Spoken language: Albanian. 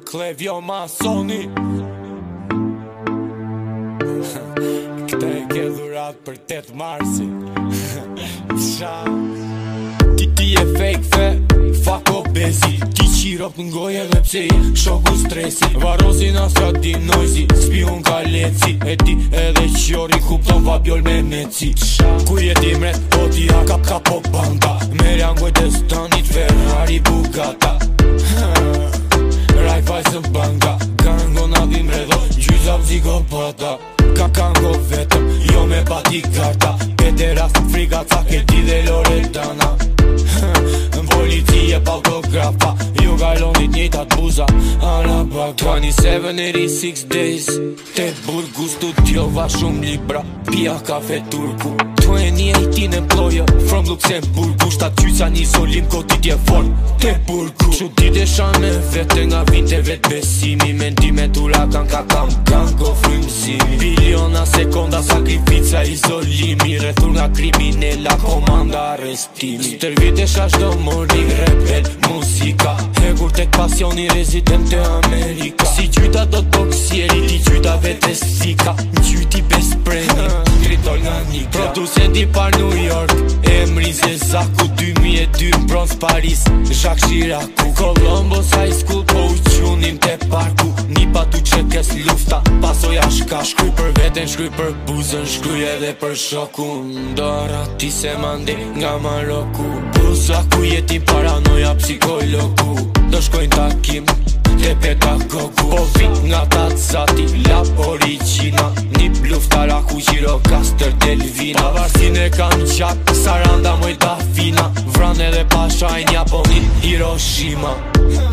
Klevjo masoni Këta e ke dhurat për 8 marsi Ti e fake fe, fuck o bezi Ti qirop n'goje me pse je shoku stresi Varosi nasra di noizi, spion ka leci E ti edhe qjori kupton fabjol me meci Ku jeti mret, po ti haka ka po banda Merja ngojtes tanit Ferrari Bugata Rajfajsën banga Kango na dhim redo, gjyza psikopata Ka kango vetëm, jo me pati karta Petera frika ke ti dhe Loredana Policie pa autografa Ju gajlonit njëtat buza Araba 2786 days Te burgu studiova shumë libra Pia kafe turku 2018 employer from Luxemburgu Shtat qyca një solim kotit je form Te burgu Shu dit e shame vete nga vinte vet besimi Mendime tura ka kango frymësimi Biliona sekonda sakrifica izolimi Rethur nga kriminella komanda arrestimi Stërvite shashdo morning rebel muzika Hegur tek pasioni rezident e Amerika Si qyta do t'boksieri ti qyta vete sika Në qyti best preni Tritol nga nika Producenti par New York Emri Zezaku 2002 Bronx Paris Jacques Chiracu Columbus High School po uqunim te parku Nipa tu qekes lufta Pasoja shka Shkruj për veten, shkruj për buzën Shkruj edhe për shoku Ndora ti se mandi nga Maroku Buza ku jeti paranoja psikologu Do shkojnë takim te pedagogu Po vit nga tatsati lap origina Nip luftara ku gjiro Kaster Delvina Pavarsin e kam qak Saranda moj da fina Vran edhe pashajn Japonit Hiroshima